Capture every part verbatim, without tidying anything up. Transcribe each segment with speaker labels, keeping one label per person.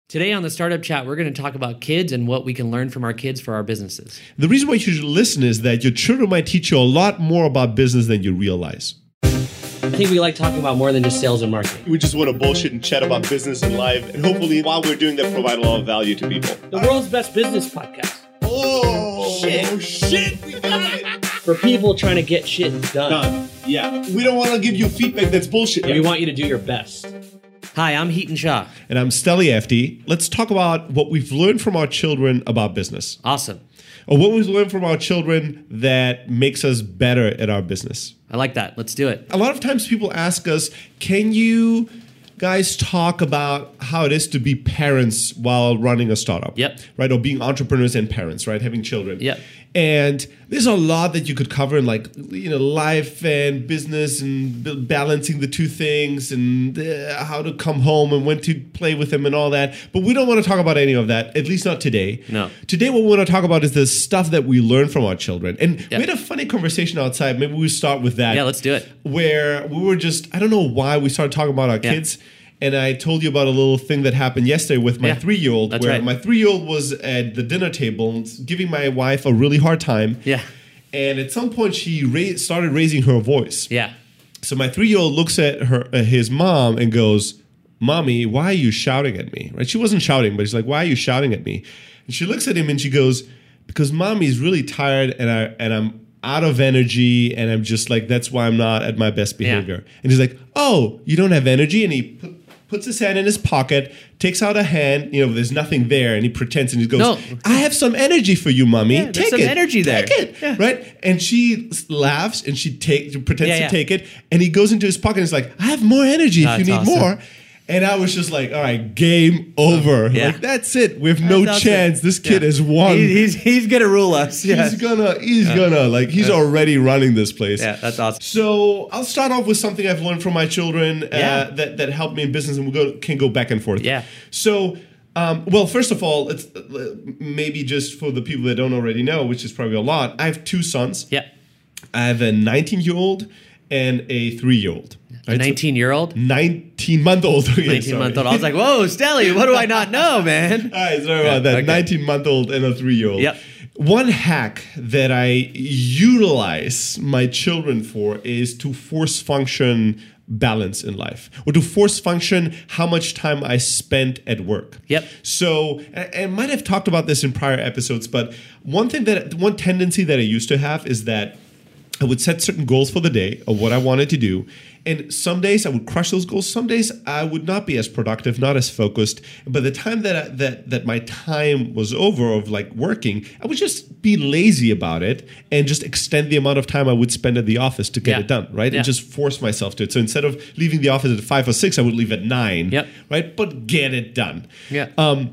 Speaker 1: Today on the Startup Chat, we're going to talk about kids and what we can learn from our kids for our businesses.
Speaker 2: The reason why you should listen is that your children might teach you a lot more about business than you realize.
Speaker 1: I think we like talking about more than just sales and marketing.
Speaker 2: We just want to bullshit and chat about business and life, and hopefully while we're doing that, provide a lot of value to people.
Speaker 1: The world's best business podcast.
Speaker 2: Oh,
Speaker 1: Shit.
Speaker 2: oh, shit, we got it.
Speaker 1: For people trying to get shit done.
Speaker 2: Done. Yeah. We don't want to give you feedback that's bullshit.
Speaker 1: We want you to do your best. Hi, I'm Heaton Shaw.
Speaker 2: And I'm Stelly F D. Let's talk about what we've learned from our children about business.
Speaker 1: Awesome.
Speaker 2: Or what we've learned from our children that makes us better at our business.
Speaker 1: I like that. Let's do it.
Speaker 2: A lot of times people ask us, can you guys talk about how it is to be parents while running a startup?
Speaker 1: Yep.
Speaker 2: Right? Or being entrepreneurs and parents, right? Having children.
Speaker 1: Yep.
Speaker 2: And there's a lot that you could cover in like, you know, life and business and b- balancing the two things and uh, how to come home and when to play with them and all that. But we don't want to talk about any of that, at least not today.
Speaker 1: No.
Speaker 2: Today what we want to talk about is the stuff that we learn from our children. And
Speaker 1: Yep.
Speaker 2: we had a funny conversation outside. Maybe we start with that.
Speaker 1: Yeah, let's do it.
Speaker 2: Where we were just, I don't know why we started talking about our
Speaker 1: Yeah.
Speaker 2: kids. And I told you about a little thing that happened yesterday with my
Speaker 1: Yeah,
Speaker 2: three-year-old.
Speaker 1: that's
Speaker 2: where
Speaker 1: right.
Speaker 2: my three-year-old was at the dinner table giving my wife a really hard time.
Speaker 1: Yeah.
Speaker 2: And at some point, she ra- started raising her voice.
Speaker 1: Yeah.
Speaker 2: So my three-year-old looks at her, uh, his mom and goes, "Mommy, why are you shouting at me?" Right? She wasn't shouting, but she's like, "Why are you shouting at me?" And she looks at him and she goes, "Because Mommy's really tired and I and I'm out of energy and I'm just like, that's why I'm not at my best behavior."
Speaker 1: Yeah.
Speaker 2: And he's like, "Oh, you don't have energy?" And he put, puts his hand in his pocket, takes out a hand, you know, there's nothing there, and he pretends and he goes,
Speaker 1: No.
Speaker 2: "I have some energy for you, Mommy.
Speaker 1: Yeah, there's
Speaker 2: Take
Speaker 1: some
Speaker 2: it.
Speaker 1: energy there."
Speaker 2: Take it."
Speaker 1: Yeah.
Speaker 2: Right? And she laughs and she take, pretends
Speaker 1: Yeah,
Speaker 2: to
Speaker 1: yeah.
Speaker 2: take it, and he goes into his pocket and he's like, "I have more energy if
Speaker 1: That's
Speaker 2: you need
Speaker 1: awesome.
Speaker 2: more." And I was just like, all right, game over.
Speaker 1: Yeah.
Speaker 2: Like, that's it. We have no
Speaker 1: That's awesome.
Speaker 2: chance. This kid
Speaker 1: Yeah.
Speaker 2: has won.
Speaker 3: He, he's he's gonna rule us. Yeah.
Speaker 2: He's gonna, he's gonna, like, he's already running this place.
Speaker 1: Yeah, that's awesome.
Speaker 2: So I'll start off with something I've learned from my children uh,
Speaker 1: Yeah.
Speaker 2: that, that helped me in business, and we go, can go back and forth.
Speaker 1: Yeah.
Speaker 2: So, um, well, first of all, it's uh, maybe just for the people that don't already know, which is probably a lot. I have two sons.
Speaker 1: Yeah.
Speaker 2: I have a nineteen-year-old and a three-year-old.
Speaker 1: A nineteen-year-old?
Speaker 2: nineteen-month-old.
Speaker 1: nineteen-month-old. I was like, whoa, Stelly, what do I not know, man?
Speaker 2: All right, sorry about that.
Speaker 1: okay.
Speaker 2: nineteen-month-old and a three-year-old.
Speaker 1: Yep.
Speaker 2: One hack that I utilize my children for is to force function balance in life, or to force function how much time I spent at work.
Speaker 1: Yep.
Speaker 2: So, I, I might have talked about this in prior episodes, but one thing that, one tendency that I used to have is that I would set certain goals for the day of what I wanted to do. And some days I would crush those goals. Some days I would not be as productive, not as focused. And by the time that I, that that my time was over of like working, I would just be lazy about it and just extend the amount of time I would spend at the office to get
Speaker 1: Yeah.
Speaker 2: it done, right?
Speaker 1: Yeah.
Speaker 2: And just force myself to it. So instead of leaving the office at five or six, I would leave at nine,
Speaker 1: Yep.
Speaker 2: right? But get it done.
Speaker 1: Yeah.
Speaker 2: Um,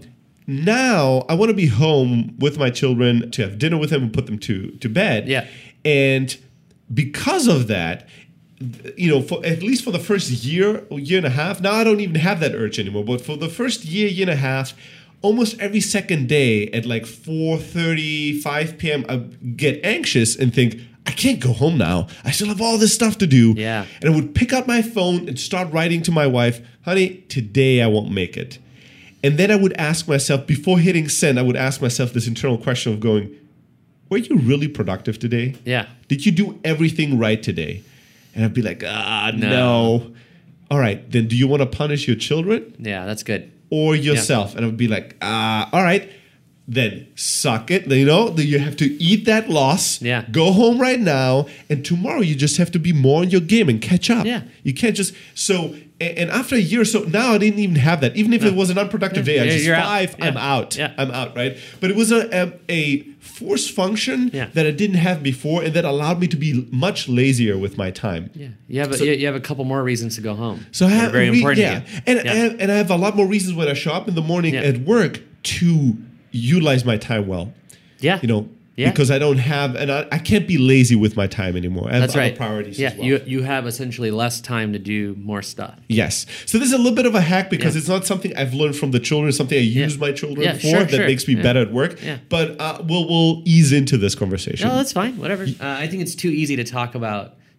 Speaker 2: now I want to be home with my children to have dinner with them and put them to to bed.
Speaker 1: Yeah.
Speaker 2: And because of that, you know, for at least for the first year, year and a half, now I don't even have that urge anymore. But for the first year, year and a half, almost every second day at like four thirty, five p.m., I get anxious and think, I can't go home now. I still have all this stuff to do.
Speaker 1: Yeah.
Speaker 2: And I would pick up my phone and start writing to my wife, honey, today I won't make it. And then I would ask myself, before hitting send, I would ask myself this internal question of going, were you really productive today?
Speaker 1: Yeah.
Speaker 2: Did you do everything right today? And I'd be like, ah, no.
Speaker 1: No.
Speaker 2: All right, then do you want to punish your children
Speaker 1: Yeah, that's good.
Speaker 2: or yourself? And I would be like, ah, all right, then suck it. You know, then you have to eat that loss.
Speaker 1: Yeah.
Speaker 2: Go home right now. And tomorrow you just have to be more on your game and catch up.
Speaker 1: Yeah.
Speaker 2: You can't just, so, and and after a year or so, now I didn't even have that. Even if it was an unproductive day, I
Speaker 1: Yeah,
Speaker 2: just
Speaker 1: you're out.
Speaker 2: five, I'm
Speaker 1: Yeah.
Speaker 2: out.
Speaker 1: Yeah.
Speaker 2: I'm out, right? But it was a, a, a force function
Speaker 1: Yeah.
Speaker 2: that I didn't have before, and that allowed me to be much lazier with my time.
Speaker 1: Yeah. You have a,
Speaker 2: So-
Speaker 1: you you have a couple more reasons to go home.
Speaker 2: So I
Speaker 1: They're
Speaker 2: have
Speaker 1: very
Speaker 2: re-
Speaker 1: important
Speaker 2: yeah,
Speaker 1: to you.
Speaker 2: and
Speaker 1: Yeah.
Speaker 2: I have, and I have a lot more reasons when I show up in the morning
Speaker 1: Yeah.
Speaker 2: at work to utilize my time well.
Speaker 1: Yeah.
Speaker 2: You know,
Speaker 1: Yeah.
Speaker 2: because I don't have, and I, I can't be lazy with my time anymore. I have
Speaker 1: That's
Speaker 2: other
Speaker 1: right.
Speaker 2: priorities
Speaker 1: Yeah,
Speaker 2: as well.
Speaker 1: you you have essentially less time to do more stuff.
Speaker 2: Yes. So this is a little bit of a hack because
Speaker 1: Yeah.
Speaker 2: it's not something I've learned from the children. It's something I
Speaker 1: Yeah.
Speaker 2: use my children
Speaker 1: Yeah,
Speaker 2: for
Speaker 1: sure,
Speaker 2: that
Speaker 1: sure.
Speaker 2: makes me
Speaker 1: Yeah.
Speaker 2: better at work.
Speaker 1: Yeah.
Speaker 2: But uh, we'll we'll ease into this conversation.
Speaker 1: No, that's fine. Whatever. Uh, I think it's too easy to talk about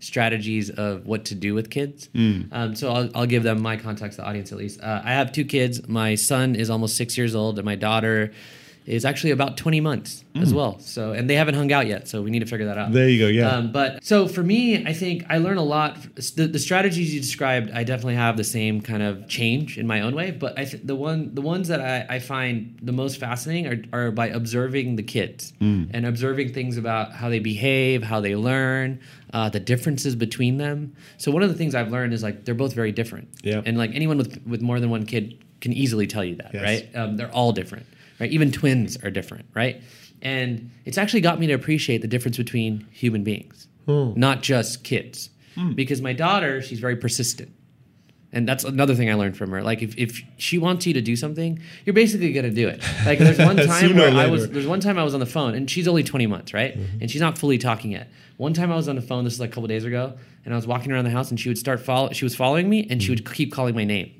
Speaker 1: strategies of what to do with kids.
Speaker 2: Mm.
Speaker 1: Um, so I'll, I'll give them my context, the audience at least. Uh, I have two kids. My son is almost six years old, and my daughter is actually about twenty months
Speaker 2: Mm.
Speaker 1: as well. So, and they haven't hung out yet, so we need to figure that out.
Speaker 2: There you go, yeah.
Speaker 1: Um, but so for me, I think I learn a lot. The, the strategies you described, I definitely have the same kind of change in my own way. But I th- the one, the ones that I, I find the most fascinating are, are by observing the kids
Speaker 2: Mm.
Speaker 1: and observing things about how they behave, how they learn, uh, the differences between them. So one of the things I've learned is like they're both very different.
Speaker 2: Yeah.
Speaker 1: And like anyone with with more than one kid can easily tell you that,
Speaker 2: Yes.
Speaker 1: right? Um, they're all different. Right? Even twins are different, right? And it's actually got me to appreciate the difference between human beings,
Speaker 2: Oh.
Speaker 1: not just kids. Because my daughter, she's very persistent. And that's another thing I learned from her. Like if, if she wants you to do something, you're basically gonna do it. Like there's one time
Speaker 2: Sooner or
Speaker 1: where I
Speaker 2: later.
Speaker 1: was there's one time I was on the phone and she's only twenty months, right?
Speaker 2: Mm-hmm.
Speaker 1: And she's not fully talking yet. One time I was on the phone, this is like a couple days ago, and I was walking around the house and she would start follow she was following me and she would keep calling my name.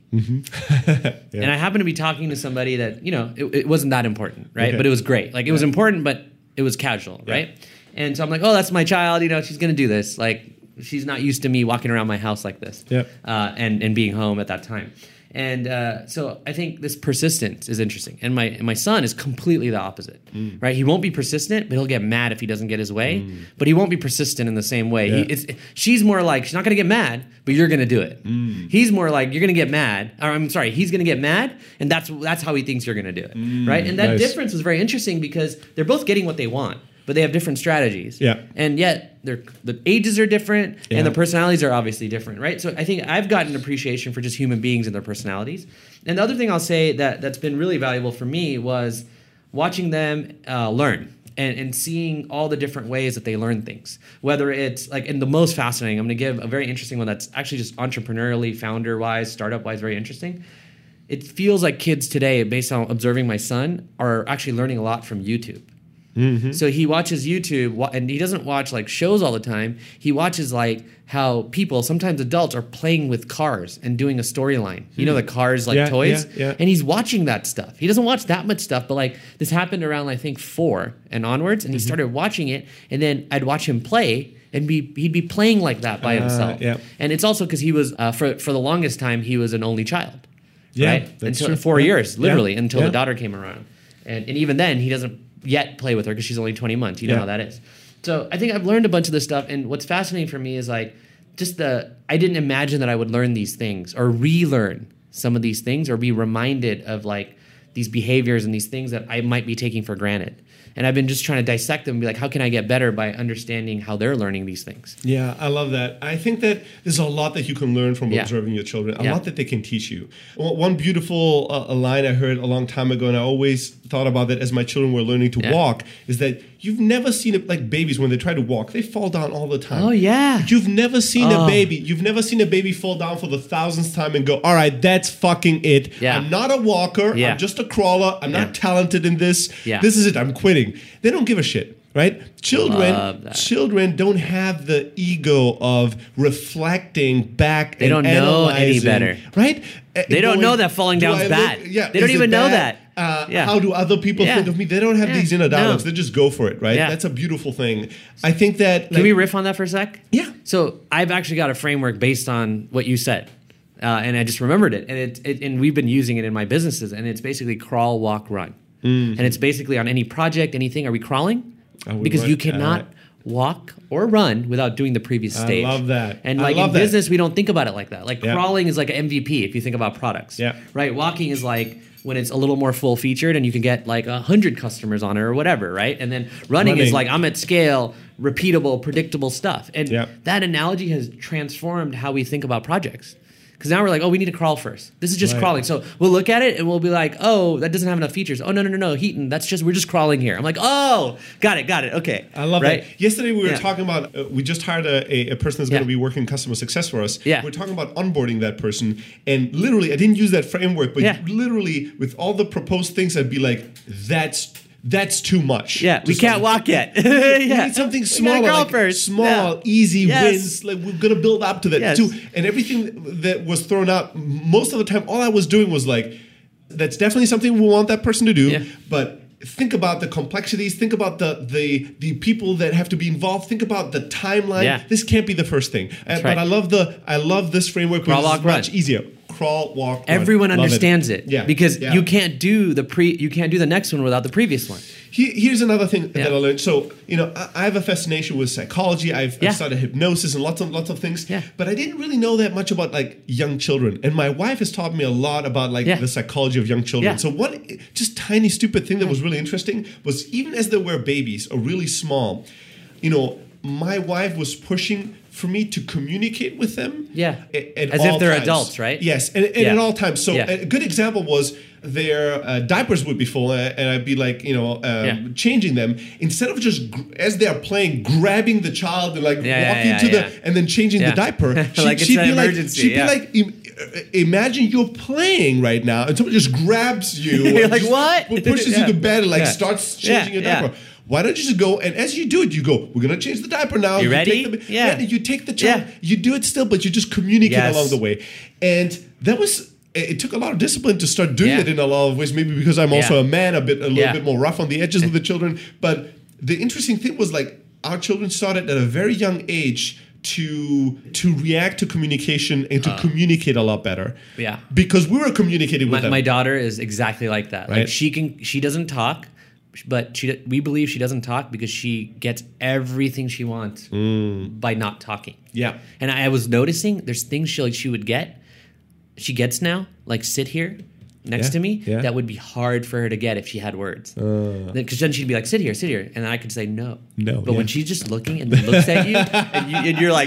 Speaker 2: Yeah.
Speaker 1: And I happened to be talking to somebody that, you know, it, it wasn't that important, right?
Speaker 2: Okay.
Speaker 1: But it was great. Like, it was important, but it was casual,
Speaker 2: Yeah.
Speaker 1: right? And so I'm like, oh, that's my child. You know, she's going to do this. Like, she's not used to me walking around my house like this
Speaker 2: Yep.
Speaker 1: uh, and, and being home at that time. And uh, so I think this persistence is interesting. And my and my son is completely the opposite,
Speaker 2: Mm.
Speaker 1: right? He won't be persistent, but he'll get mad if he doesn't get his way. But he won't be persistent in the same way.
Speaker 2: Yeah.
Speaker 1: He, it's, she's more like, she's not going to get mad, but you're going to do it.
Speaker 2: Mm.
Speaker 1: He's more like, you're going to get mad. Or I'm sorry, he's going to get mad, and that's that's how he thinks you're going to do it, right? And that
Speaker 2: Nice.
Speaker 1: difference was very interesting because they're both getting what they want, but they have different strategies.
Speaker 2: Yeah.
Speaker 1: And yet, they're, the ages are different,
Speaker 2: Yeah.
Speaker 1: and the personalities are obviously different, right? So I think I've gotten an appreciation for just human beings and their personalities. And the other thing I'll say that that's been really valuable for me was watching them uh, learn and, and seeing all the different ways that they learn things. Whether it's like, and the most fascinating, I'm going to give a very interesting one that's actually just entrepreneurially, founder-wise, startup-wise, very interesting. It feels like kids today, based on observing my son, are actually learning a lot from YouTube.
Speaker 2: Mm-hmm.
Speaker 1: So he watches YouTube, wa- and he doesn't watch like shows all the time. He watches like how people, sometimes adults, are playing with cars and doing a storyline. You know, the cars like
Speaker 2: Yeah,
Speaker 1: toys,
Speaker 2: yeah, yeah.
Speaker 1: and he's watching that stuff. He doesn't watch that much stuff, but like this happened around I think four and onwards, and he started watching it. And then I'd watch him play, and be he'd be playing like that by
Speaker 2: Uh,
Speaker 1: himself.
Speaker 2: yeah.
Speaker 1: And it's also because he was uh, for for the longest time he was an only child.
Speaker 2: Yeah,
Speaker 1: right?
Speaker 2: that's
Speaker 1: Until
Speaker 2: true.
Speaker 1: four
Speaker 2: Yeah.
Speaker 1: years, literally,
Speaker 2: Yeah.
Speaker 1: until
Speaker 2: Yeah.
Speaker 1: the daughter came around. And, and even then, he doesn't yet play with her because she's only twenty months. You know
Speaker 2: Yeah.
Speaker 1: how that is. So I think I've learned a bunch of this stuff. And what's fascinating for me is like just the, I didn't imagine that I would learn these things or relearn some of these things or be reminded of like these behaviors and these things that I might be taking for granted. And I've been just trying to dissect them and be like, how can I get better by understanding how they're learning these things?
Speaker 2: Yeah, I love that. I think that there's a lot that you can learn from
Speaker 1: Yeah.
Speaker 2: observing your children, a
Speaker 1: Yeah.
Speaker 2: lot that they can teach you. One one beautiful uh, a line I heard a long time ago, and I always thought about that as my children were learning to
Speaker 1: Yeah.
Speaker 2: walk, is that you've never seen it like babies when they try to walk, they fall down all the time.
Speaker 1: Oh, yeah.
Speaker 2: You've never seen
Speaker 1: Oh.
Speaker 2: a baby, you've never seen a baby fall down for the thousandth time and go, all right, that's fucking it.
Speaker 1: Yeah.
Speaker 2: I'm not a walker,
Speaker 1: Yeah.
Speaker 2: I'm just a crawler, I'm
Speaker 1: Yeah.
Speaker 2: not talented in this.
Speaker 1: Yeah.
Speaker 2: This is it, I'm quitting. They don't give a shit. Right? Children
Speaker 1: Love that.
Speaker 2: children don't have the ego of reflecting back
Speaker 1: They
Speaker 2: and
Speaker 1: don't know any
Speaker 2: analyzing,
Speaker 1: better.
Speaker 2: right? Uh,
Speaker 1: They don't
Speaker 2: going,
Speaker 1: know that falling
Speaker 2: do
Speaker 1: down's
Speaker 2: I look-
Speaker 1: bad.
Speaker 2: yeah,
Speaker 1: They don't
Speaker 2: is it
Speaker 1: even know
Speaker 2: bad?
Speaker 1: that.
Speaker 2: Uh,
Speaker 1: Yeah.
Speaker 2: How do other people
Speaker 1: Yeah.
Speaker 2: think of me? They don't have
Speaker 1: Yeah.
Speaker 2: these inner dialogues.
Speaker 1: No.
Speaker 2: They just go for it, right?
Speaker 1: Yeah.
Speaker 2: That's a beautiful thing. I think that.
Speaker 1: Can
Speaker 2: like-
Speaker 1: we riff on that for a sec?
Speaker 2: Yeah.
Speaker 1: So I've actually got a framework based on what you said, uh, and I just remembered it. And it, it, and we've been using it in my businesses. And it's basically crawl, walk, run.
Speaker 2: Mm-hmm.
Speaker 1: And it's basically on any project, anything. Are we crawling?
Speaker 2: I would
Speaker 1: Because
Speaker 2: run-
Speaker 1: you cannot
Speaker 2: uh,
Speaker 1: walk or run without doing the previous
Speaker 2: I
Speaker 1: stage.
Speaker 2: love that.
Speaker 1: And
Speaker 2: I
Speaker 1: like
Speaker 2: love
Speaker 1: in
Speaker 2: that.
Speaker 1: business, we don't think about it like that. Like
Speaker 2: Yeah.
Speaker 1: crawling is like an M V P if you think about products.
Speaker 2: Yeah.
Speaker 1: Right. Walking is like when it's a little more full featured and you can get like a hundred customers on it or whatever. Right. And then running,
Speaker 2: Running.
Speaker 1: is like I'm at scale, repeatable, predictable stuff. And
Speaker 2: Yeah.
Speaker 1: that analogy has transformed how we think about projects. Because now we're like, oh, we need to crawl first. This is just
Speaker 2: Right.
Speaker 1: crawling. So we'll look at it and we'll be like, oh, that doesn't have enough features. Oh, no, no, no, no, Heaton, that's just, we're just crawling here. I'm like, oh, got it, got it, okay.
Speaker 2: I love
Speaker 1: right?
Speaker 2: that. Yesterday we were
Speaker 1: Yeah.
Speaker 2: talking about, uh, we just hired a, a, a person that's
Speaker 1: Yeah.
Speaker 2: going to be working customer success for us.
Speaker 1: Yeah.
Speaker 2: We're talking about onboarding that person. And literally, I didn't use that framework, but
Speaker 1: Yeah.
Speaker 2: literally with all the proposed things, I'd be like, that's that's too much.
Speaker 1: Yeah, we
Speaker 2: Just
Speaker 1: can't
Speaker 2: like-
Speaker 1: walk yet.
Speaker 2: We
Speaker 1: yeah.
Speaker 2: need something
Speaker 1: We gotta
Speaker 2: smaller,
Speaker 1: crawl
Speaker 2: like
Speaker 1: first.
Speaker 2: small,
Speaker 1: Yeah.
Speaker 2: easy
Speaker 1: Yes.
Speaker 2: wins. Like we're gonna build up to that
Speaker 1: Yes.
Speaker 2: too. And everything that was thrown out, most of the time, all I was doing was like, "That's definitely something we want that person to do."
Speaker 1: Yeah.
Speaker 2: But think about the complexities, think about the the the people that have to be involved, think about the timeline.
Speaker 1: Yeah.
Speaker 2: This can't be the first thing. Uh,
Speaker 1: right.
Speaker 2: But I love the I love this framework
Speaker 1: Crawl,
Speaker 2: because
Speaker 1: walk,
Speaker 2: it's much
Speaker 1: run.
Speaker 2: easier. Crawl, walk, run.
Speaker 1: Everyone
Speaker 2: Love
Speaker 1: understands it,
Speaker 2: Yeah.
Speaker 1: because
Speaker 2: Yeah.
Speaker 1: you can't do the pre you can't do the next one without the previous one.
Speaker 2: He- Here's another thing
Speaker 1: Yeah.
Speaker 2: that I learned. So, you know, I, I have a fascination with psychology. I've,
Speaker 1: Yeah.
Speaker 2: I've started hypnosis and lots of lots of things.
Speaker 1: Yeah.
Speaker 2: But I didn't really know that much about like young children. And my wife has taught me a lot about like
Speaker 1: Yeah.
Speaker 2: the psychology of young children.
Speaker 1: Yeah.
Speaker 2: So one just tiny stupid thing that was really interesting was even as they were babies or really small, you know, my wife was pushing for me to communicate with them.
Speaker 1: Yeah.
Speaker 2: a- at
Speaker 1: As
Speaker 2: all
Speaker 1: if they're
Speaker 2: times.
Speaker 1: adults, right?
Speaker 2: Yes, and, and
Speaker 1: Yeah.
Speaker 2: at all times. So
Speaker 1: Yeah.
Speaker 2: a good example was their uh, diapers would be full, uh, and I'd be like, you know, um,
Speaker 1: Yeah.
Speaker 2: changing them instead of just gr- as they're playing, grabbing the child and like
Speaker 1: Yeah, yeah,
Speaker 2: walking
Speaker 1: yeah,
Speaker 2: to the
Speaker 1: yeah.
Speaker 2: and then changing
Speaker 1: Yeah.
Speaker 2: the diaper.
Speaker 1: Like it's
Speaker 2: she'd
Speaker 1: an
Speaker 2: be like,
Speaker 1: emergency,
Speaker 2: she'd
Speaker 1: yeah.
Speaker 2: be like. Im- uh, Imagine you're playing right now, and someone just grabs you.
Speaker 1: You're
Speaker 2: and
Speaker 1: like,
Speaker 2: just
Speaker 1: "What?"
Speaker 2: Pushes
Speaker 1: Yeah.
Speaker 2: you to bed and like
Speaker 1: Yeah.
Speaker 2: starts
Speaker 1: Yeah,
Speaker 2: changing your
Speaker 1: yeah.
Speaker 2: diaper. Why don't you just go and as you do it, you go, we're gonna change the diaper now.
Speaker 1: You ready?
Speaker 2: Take the,
Speaker 1: Yeah.
Speaker 2: You take the child.
Speaker 1: Yeah.
Speaker 2: You do it still, but you just communicate
Speaker 1: Yes.
Speaker 2: along the way. And that was it it took a lot of discipline to start doing
Speaker 1: Yeah.
Speaker 2: it in a lot of ways, maybe because I'm also
Speaker 1: Yeah.
Speaker 2: a man, a bit a little
Speaker 1: Yeah.
Speaker 2: bit more rough on the edges with the children. But the interesting thing was like our children started at a very young age to to react to communication and to communicate a lot better.
Speaker 1: Yeah.
Speaker 2: Because we were communicating with
Speaker 1: My,
Speaker 2: them.
Speaker 1: my daughter is exactly like that. Like
Speaker 2: Right.
Speaker 1: she can, she doesn't talk, but she we believe she doesn't talk because she gets everything she wants by not talking.
Speaker 2: Yeah.
Speaker 1: And I, I was noticing there's things she like she would get, she gets now, like sit here next
Speaker 2: Yeah,
Speaker 1: to me,
Speaker 2: yeah.
Speaker 1: that would be hard for her to get if she had words. Because then she'd be like, sit here, sit here, and I could say no.
Speaker 2: No,
Speaker 1: But
Speaker 2: yeah.
Speaker 1: when she's just looking and looks at you, and, you, and you're like,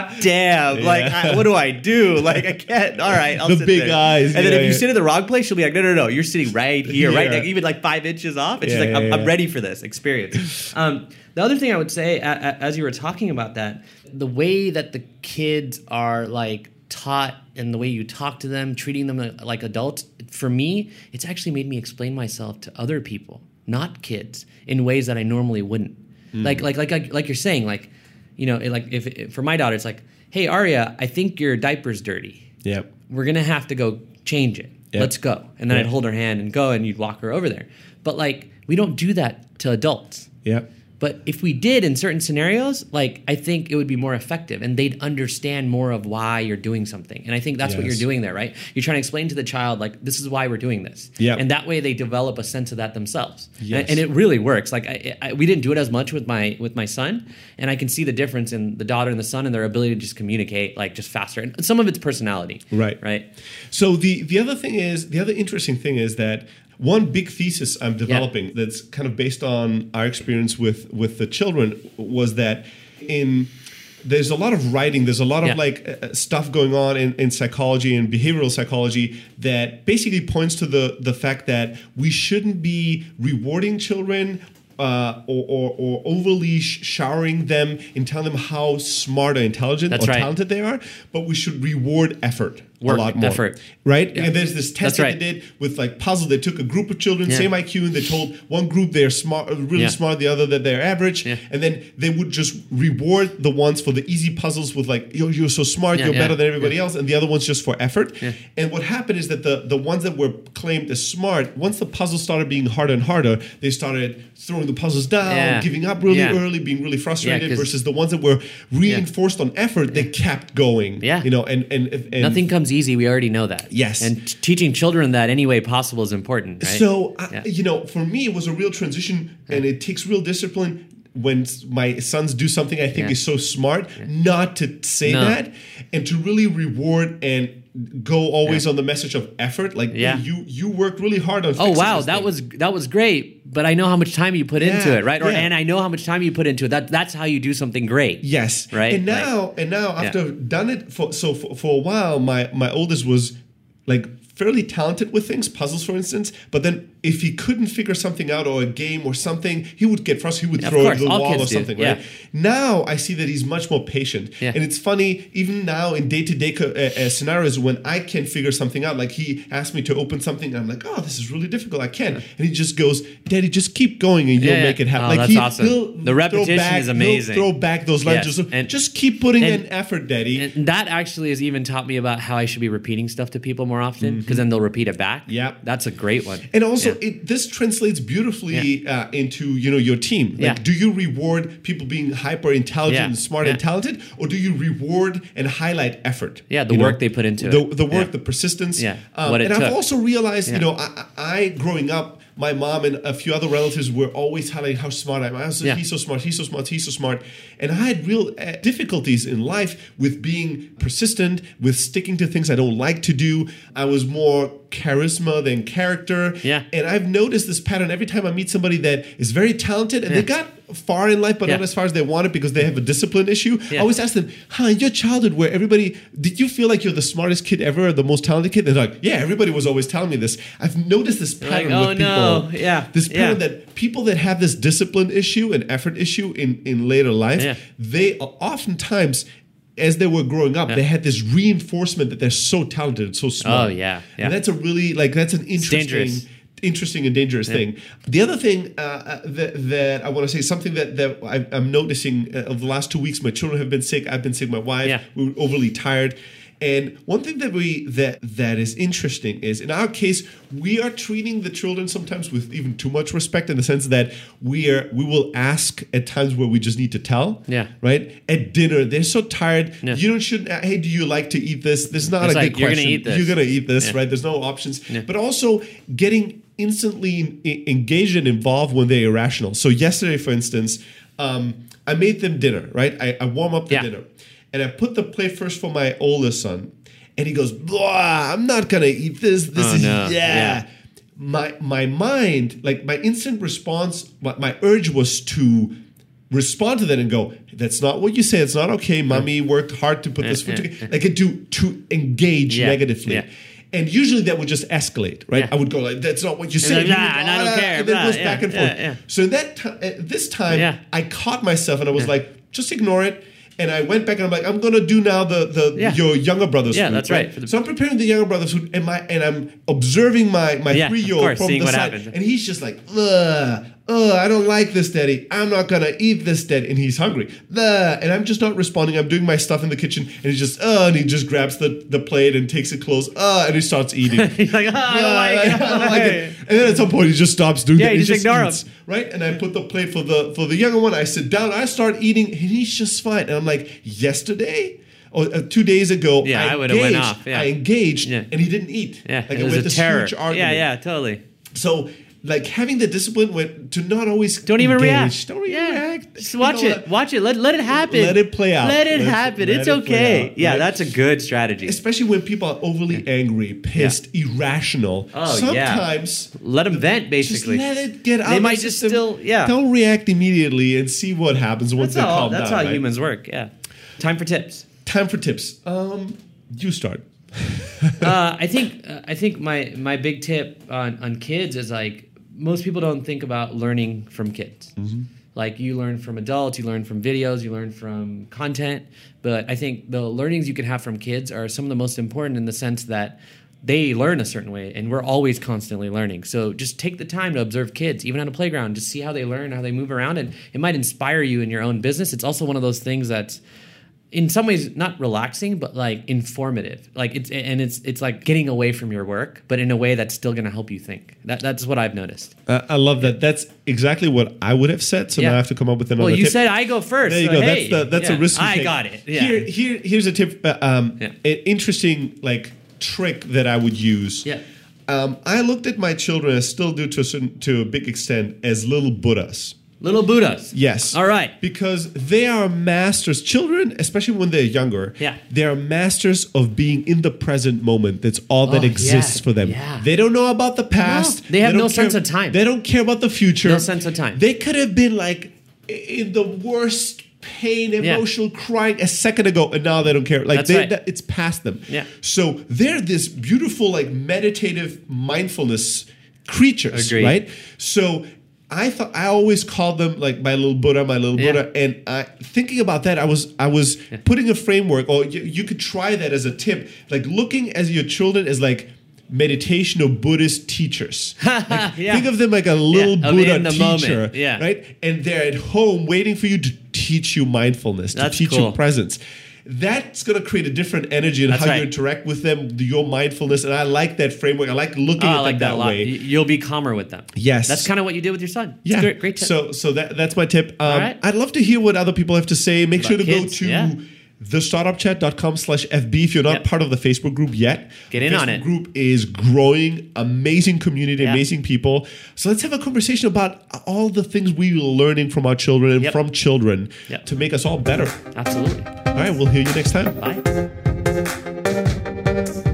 Speaker 1: damn, like I, what do I do? Like I can't. All right, I'll
Speaker 2: The
Speaker 1: sit
Speaker 2: big
Speaker 1: there.
Speaker 2: eyes,
Speaker 1: And then
Speaker 2: yeah,
Speaker 1: if you
Speaker 2: yeah.
Speaker 1: sit in the wrong place, she'll be like, no, no, no, you're sitting right here, right,
Speaker 2: Yeah.
Speaker 1: like, even like five inches off. And
Speaker 2: Yeah,
Speaker 1: she's like, I'm,
Speaker 2: yeah,
Speaker 1: I'm
Speaker 2: yeah.
Speaker 1: ready for this experience. Um, the other thing I would say, a, a, as you were talking about that, the way that the kids are like taught and the way you talk to them, treating them like- like adults, for me, it's actually made me explain myself to other people, not kids, in ways that I normally wouldn't.
Speaker 2: Hmm.
Speaker 1: Like, like, like, like, like you're saying, like, you know, like if, if for my daughter, it's like, hey, Aria, I think your diaper's dirty.
Speaker 2: Yep.
Speaker 1: We're gonna have to go change it.
Speaker 2: Yeah.
Speaker 1: Let's go. And then
Speaker 2: Yeah.
Speaker 1: I'd hold her hand and go, and you'd walk her over there. But like, we don't do that to adults.
Speaker 2: Yep.
Speaker 1: But if we did in certain scenarios, like I think it would be more effective and they'd understand more of why you're doing something. And I think that's what you're
Speaker 2: Yes.
Speaker 1: doing there, right? You're trying to explain to the child, like, this is why we're doing this.
Speaker 2: Yeah.
Speaker 1: And that way they develop a sense of that themselves.
Speaker 2: Yes.
Speaker 1: And, and it really works. Like I, I, we didn't do it as much with my with my son. And I can see the difference in the daughter and the son and their ability to just communicate like just faster. And some of it's personality.
Speaker 2: Right.
Speaker 1: Right.
Speaker 2: So the the other thing is the other interesting thing is that one big thesis I'm developing that's kind of based on our experience with with the children was that in there's a lot of writing, there's a lot of
Speaker 1: Yeah.
Speaker 2: like uh, stuff going on in, in psychology and behavioral psychology that basically points to the the fact that we shouldn't be rewarding children uh, or, or, or overly sh- showering them and telling them how smart or intelligent
Speaker 1: That's
Speaker 2: or
Speaker 1: right.
Speaker 2: talented they are, but we should reward effort
Speaker 1: Work,
Speaker 2: a lot more.
Speaker 1: effort.
Speaker 2: Right? And there's this test
Speaker 1: That's
Speaker 2: that
Speaker 1: right.
Speaker 2: they did with like puzzle. They took a group of children,
Speaker 1: Yeah.
Speaker 2: same I Q, and they told one group they're smart, really
Speaker 1: Yeah.
Speaker 2: smart, the other that they're average.
Speaker 1: Yeah.
Speaker 2: And then they would just reward the ones for the easy puzzles with like, yo, you're so smart,
Speaker 1: Yeah,
Speaker 2: you're
Speaker 1: yeah,
Speaker 2: better than everybody
Speaker 1: yeah.
Speaker 2: else, and the other ones just for effort.
Speaker 1: Yeah.
Speaker 2: And what happened is that the, the ones that were claimed as smart, once the puzzles started being harder and harder, they started throwing the puzzles down,
Speaker 1: Yeah.
Speaker 2: giving up really
Speaker 1: Yeah.
Speaker 2: early, being really frustrated,
Speaker 1: 'cause-
Speaker 2: versus the ones that were reinforced on effort, they kept going.
Speaker 1: Yeah.
Speaker 2: You know, and, and, and
Speaker 1: Nothing comes easy. We already know that.
Speaker 2: Yes.
Speaker 1: And t- teaching children that any way possible is important, right?
Speaker 2: So, I,
Speaker 1: Yeah.
Speaker 2: you know, for me, it was a real transition, and it takes real discipline when s- my sons do something I think
Speaker 1: Yeah.
Speaker 2: is so smart, not to say
Speaker 1: No.
Speaker 2: that, and to really reward and go always
Speaker 1: Yeah.
Speaker 2: on the message of effort. Like,
Speaker 1: Yeah.
Speaker 2: hey, you you worked really hard on.
Speaker 1: Oh
Speaker 2: fixing
Speaker 1: wow,
Speaker 2: this
Speaker 1: that
Speaker 2: thing.
Speaker 1: was that was great, but I know how much time you put into
Speaker 2: Yeah,
Speaker 1: it, right? Or
Speaker 2: yeah.
Speaker 1: and I know how much time you put into it. That that's how you do something great.
Speaker 2: Yes.
Speaker 1: Right?
Speaker 2: And now, and now after
Speaker 1: Yeah.
Speaker 2: I've done it for so for, for a while, my my oldest was like fairly talented with things, puzzles for instance. But then if he couldn't figure something out or a game or something, he would get frustrated. He would
Speaker 1: Of
Speaker 2: throw it
Speaker 1: course,
Speaker 2: at the
Speaker 1: all
Speaker 2: wall
Speaker 1: kids
Speaker 2: or
Speaker 1: do,
Speaker 2: something.
Speaker 1: yeah.
Speaker 2: Right? Now I see that he's much more patient.
Speaker 1: Yeah.
Speaker 2: And it's funny, even now in day to day scenarios when I can figure something out. Like he asked me to open something, and I'm like, oh, this is really difficult. I can. And he just goes, Daddy, just keep going, and you'll
Speaker 1: Yeah,
Speaker 2: make it
Speaker 1: yeah.
Speaker 2: happen.
Speaker 1: Oh,
Speaker 2: like
Speaker 1: that's
Speaker 2: he,
Speaker 1: awesome.
Speaker 2: he'll
Speaker 1: The
Speaker 2: throw
Speaker 1: repetition
Speaker 2: back-
Speaker 1: is amazing.
Speaker 2: He'll throw back those lines.
Speaker 1: Yes.
Speaker 2: Just,
Speaker 1: And-
Speaker 2: just keep putting
Speaker 1: and-
Speaker 2: in effort, Daddy.
Speaker 1: And that actually has even taught me about how I should be repeating stuff to people more often. because then they'll repeat it back.
Speaker 2: Yeah.
Speaker 1: That's a great one.
Speaker 2: And also,
Speaker 1: Yeah.
Speaker 2: it, this translates beautifully uh, into you know your team. Like,
Speaker 1: Yeah.
Speaker 2: do you reward people being hyper intelligent,
Speaker 1: Yeah.
Speaker 2: and smart,
Speaker 1: Yeah.
Speaker 2: and talented, or do you reward and highlight effort?
Speaker 1: Yeah, the
Speaker 2: You
Speaker 1: work they put into
Speaker 2: the,
Speaker 1: it.
Speaker 2: the work,
Speaker 1: Yeah.
Speaker 2: the persistence.
Speaker 1: Yeah.
Speaker 2: Um,
Speaker 1: What it
Speaker 2: and I've
Speaker 1: took.
Speaker 2: also realized,
Speaker 1: Yeah.
Speaker 2: you know, I, I growing up. My mom and a few other relatives were always highlighting how smart I am. I was,
Speaker 1: Yeah.
Speaker 2: He's so smart, he's so smart, he's so smart. And I had real uh, difficulties in life with being persistent, with sticking to things I don't like to do. I was more charisma than character.
Speaker 1: Yeah.
Speaker 2: And I've noticed this pattern every time I meet somebody that is very talented and
Speaker 1: Yeah.
Speaker 2: they got far in life, but
Speaker 1: Yeah.
Speaker 2: not as far as they wanted because they have a discipline issue. I
Speaker 1: Yeah.
Speaker 2: always ask them, huh, in your childhood where everybody, did you feel like you're the smartest kid ever or the most talented kid? And they're like, yeah, everybody was always telling me this. I've noticed this pattern
Speaker 1: like,
Speaker 2: with
Speaker 1: oh,
Speaker 2: people.
Speaker 1: no. Yeah.
Speaker 2: This pattern
Speaker 1: Yeah.
Speaker 2: that people that have this discipline issue and effort issue in, in later life,
Speaker 1: Yeah.
Speaker 2: they oftentimes, as they were growing up,
Speaker 1: Yeah.
Speaker 2: they had this reinforcement that they're so talented and so smart.
Speaker 1: Oh, yeah, yeah.
Speaker 2: And that's a really, like, that's an interesting
Speaker 1: dangerous.
Speaker 2: interesting and dangerous thing. The other thing uh, uh, that, that I want to say, something that, that I, I'm noticing uh, over the last two weeks, my children have been sick, I've been sick, my wife,
Speaker 1: Yeah.
Speaker 2: we were overly tired. And one thing that we that that is interesting is in our case, we are treating the children sometimes with even too much respect in the sense that we are we will ask at times where we just need to tell.
Speaker 1: Yeah.
Speaker 2: Right? At dinner, they're so tired.
Speaker 1: Yeah.
Speaker 2: You don't should hey, do you like to eat this? This is not
Speaker 1: It's
Speaker 2: a
Speaker 1: like,
Speaker 2: good
Speaker 1: you're gonna
Speaker 2: question.
Speaker 1: eat this.
Speaker 2: You're gonna eat this,
Speaker 1: Yeah.
Speaker 2: right? There's no options.
Speaker 1: Yeah.
Speaker 2: But also getting instantly in- engaged and involved when they're irrational. So yesterday, for instance, um, I made them dinner, right? I, I warm up the
Speaker 1: Yeah.
Speaker 2: dinner. And I put the plate first for my oldest son. And he goes, blah, I'm not going to eat this. This
Speaker 1: Oh,
Speaker 2: is,
Speaker 1: no.
Speaker 2: yeah.
Speaker 1: Yeah.
Speaker 2: My my mind, like my instant response, my, my urge was to respond to that and go, that's not what you say. It's not okay. Mommy worked hard to put this food together. Like it do to engage
Speaker 1: Yeah.
Speaker 2: negatively.
Speaker 1: Yeah.
Speaker 2: And usually that would just escalate, right?
Speaker 1: Yeah.
Speaker 2: I would go like, "That's not what you
Speaker 1: And
Speaker 2: said."
Speaker 1: then,
Speaker 2: You
Speaker 1: "Nah,
Speaker 2: would go,
Speaker 1: and I don't
Speaker 2: "Ah,"
Speaker 1: care,
Speaker 2: And then it
Speaker 1: blah,
Speaker 2: goes
Speaker 1: yeah,
Speaker 2: back and
Speaker 1: yeah,
Speaker 2: forth.
Speaker 1: yeah.
Speaker 2: So that ti- at this time,
Speaker 1: Yeah.
Speaker 2: I caught myself and I was like, "Just ignore it." And I went back and I'm like, "I'm gonna do now the the
Speaker 1: Yeah.
Speaker 2: your younger brother's
Speaker 1: Yeah,
Speaker 2: food."
Speaker 1: that's right. For the-
Speaker 2: So I'm preparing the younger brother's food, and my and I'm observing my my
Speaker 1: Yeah,
Speaker 2: three year
Speaker 1: of
Speaker 2: old
Speaker 1: course,
Speaker 2: from
Speaker 1: seeing
Speaker 2: the
Speaker 1: what
Speaker 2: side,
Speaker 1: happens.
Speaker 2: and he's just like, "Ugh, ugh, I don't like this, Daddy. I'm not gonna eat this, Daddy." And he's hungry. Ugh, and I'm just not responding. I'm doing my stuff in the kitchen, and he just, uh, and he just grabs the, the plate and takes it close, uh, and he starts eating.
Speaker 1: He's like, oh, I don't like it.
Speaker 2: I don't like it. And then at some point he just stops doing
Speaker 1: Yeah,
Speaker 2: that.
Speaker 1: you
Speaker 2: He
Speaker 1: just ignore
Speaker 2: eats,
Speaker 1: him.
Speaker 2: right? And I put the plate for the for the younger one. I sit down. I start eating, and he's just fine. And I'm like, yesterday. Or uh, two days ago,
Speaker 1: Yeah, I
Speaker 2: I,
Speaker 1: would've went
Speaker 2: engaged,
Speaker 1: off, yeah.
Speaker 2: I engaged,
Speaker 1: Yeah.
Speaker 2: and he didn't eat.
Speaker 1: Yeah,
Speaker 2: like
Speaker 1: it was
Speaker 2: went
Speaker 1: a
Speaker 2: this
Speaker 1: terror.
Speaker 2: huge
Speaker 1: Yeah,
Speaker 2: argument.
Speaker 1: yeah, totally.
Speaker 2: So, like having the discipline when, to not always
Speaker 1: Don't even
Speaker 2: engage.
Speaker 1: react.
Speaker 2: Don't even
Speaker 1: yeah.
Speaker 2: react.
Speaker 1: Just
Speaker 2: You
Speaker 1: watch
Speaker 2: know,
Speaker 1: it. Watch it. Let, let it happen.
Speaker 2: Let it play out.
Speaker 1: Let it
Speaker 2: Let's-
Speaker 1: happen.
Speaker 2: let
Speaker 1: It's
Speaker 2: it play
Speaker 1: okay.
Speaker 2: out,
Speaker 1: Yeah,
Speaker 2: right?
Speaker 1: that's a good strategy.
Speaker 2: Especially when people are overly angry, pissed, irrational.
Speaker 1: Oh, yeah.
Speaker 2: Sometimes
Speaker 1: Let them vent, basically.
Speaker 2: just let it get out.
Speaker 1: They
Speaker 2: of the
Speaker 1: might just
Speaker 2: system.
Speaker 1: still- yeah.
Speaker 2: Don't react immediately and see what happens once
Speaker 1: That's
Speaker 2: they
Speaker 1: how,
Speaker 2: calm
Speaker 1: that's
Speaker 2: down.
Speaker 1: how
Speaker 2: right?
Speaker 1: humans work. Yeah. Time for tips.
Speaker 2: Time for tips. Um, you start.
Speaker 1: uh, I think uh, I think my my big tip on, on kids is like most people don't think about learning from kids.
Speaker 2: Mm-hmm.
Speaker 1: Like you learn from adults, you learn from videos, you learn from content. But I think the learnings you can have from kids are some of the most important in the sense that they learn a certain way, and we're always constantly learning. So just take the time to observe kids, even on a playground. Just see how they learn, how they move around, and it might inspire you in your own business. It's also one of those things that's in some ways not relaxing, but like informative. Like it's and it's it's like getting away from your work, but in a way that's still going to help you think. That that's what I've noticed.
Speaker 2: Uh, I love that. That's exactly what I would have said. So
Speaker 1: Yeah.
Speaker 2: now I have to come up with another.
Speaker 1: Well, you
Speaker 2: tip.
Speaker 1: said I go first.
Speaker 2: There you
Speaker 1: so
Speaker 2: go.
Speaker 1: hey,
Speaker 2: that's the, that's
Speaker 1: yeah,
Speaker 2: a risk. You
Speaker 1: I
Speaker 2: take.
Speaker 1: got it. Yeah.
Speaker 2: Here, here, here's a tip. Uh, um,
Speaker 1: Yeah.
Speaker 2: An interesting like trick that I would use.
Speaker 1: Yeah.
Speaker 2: Um, I looked at my children, I still do to a certain, to a big extent, as little Buddhas.
Speaker 1: Little Buddhas.
Speaker 2: Yes.
Speaker 1: All right.
Speaker 2: Because they are masters. Children, especially when they're younger,
Speaker 1: Yeah.
Speaker 2: they are masters of being in the present moment. That's all that
Speaker 1: Oh,
Speaker 2: exists
Speaker 1: yeah,
Speaker 2: for them.
Speaker 1: yeah.
Speaker 2: They don't know about the past.
Speaker 1: they have
Speaker 2: don't
Speaker 1: no
Speaker 2: care-
Speaker 1: sense of time.
Speaker 2: They don't care about the future.
Speaker 1: No sense of time.
Speaker 2: They could have been like in the worst pain,
Speaker 1: Yeah.
Speaker 2: emotional crying a second ago, and now they don't care. Like
Speaker 1: That's
Speaker 2: they,
Speaker 1: right.
Speaker 2: that, it's past them.
Speaker 1: Yeah.
Speaker 2: So they're this beautiful, like meditative mindfulness creatures,
Speaker 1: Agreed.
Speaker 2: right? So I thought I always called them like my little Buddha, my little
Speaker 1: Yeah.
Speaker 2: Buddha, and I, thinking about that, I was I was putting a framework, or you, you could try that as a tip, like looking as your children as like meditation or Buddhist teachers. Like,
Speaker 1: Yeah.
Speaker 2: Think of them like a little
Speaker 1: Yeah, of
Speaker 2: Buddha
Speaker 1: in the
Speaker 2: teacher,
Speaker 1: moment. Yeah.
Speaker 2: right? And they're at home waiting for you to teach you mindfulness, to
Speaker 1: That's
Speaker 2: teach
Speaker 1: cool.
Speaker 2: you presence. that's going to create a different energy in
Speaker 1: That's
Speaker 2: how
Speaker 1: right.
Speaker 2: you interact with them, your mindfulness. And I like that framework. I like looking
Speaker 1: Oh,
Speaker 2: at
Speaker 1: I like
Speaker 2: them
Speaker 1: that
Speaker 2: that,
Speaker 1: a lot.
Speaker 2: way.
Speaker 1: Y- You'll be calmer with them.
Speaker 2: Yes.
Speaker 1: That's kind of what you did with your son. It's
Speaker 2: Yeah,
Speaker 1: a great, great tip.
Speaker 2: So, so that that's my tip. Um,
Speaker 1: All right.
Speaker 2: I'd love to hear what other people have to say. Make sure to
Speaker 1: About kids,
Speaker 2: go to
Speaker 1: yeah.
Speaker 2: the startup chat dot com slash F B if you're not
Speaker 1: Yep.
Speaker 2: part of the Facebook group yet.
Speaker 1: Get in
Speaker 2: Facebook
Speaker 1: on it.
Speaker 2: Group is growing, amazing community,
Speaker 1: Yeah.
Speaker 2: amazing people. So let's have a conversation about all the things we are learning from our children and
Speaker 1: Yep.
Speaker 2: from children
Speaker 1: Yep.
Speaker 2: to make us all better.
Speaker 1: Absolutely.
Speaker 2: All right, we'll hear you next time.
Speaker 1: Bye.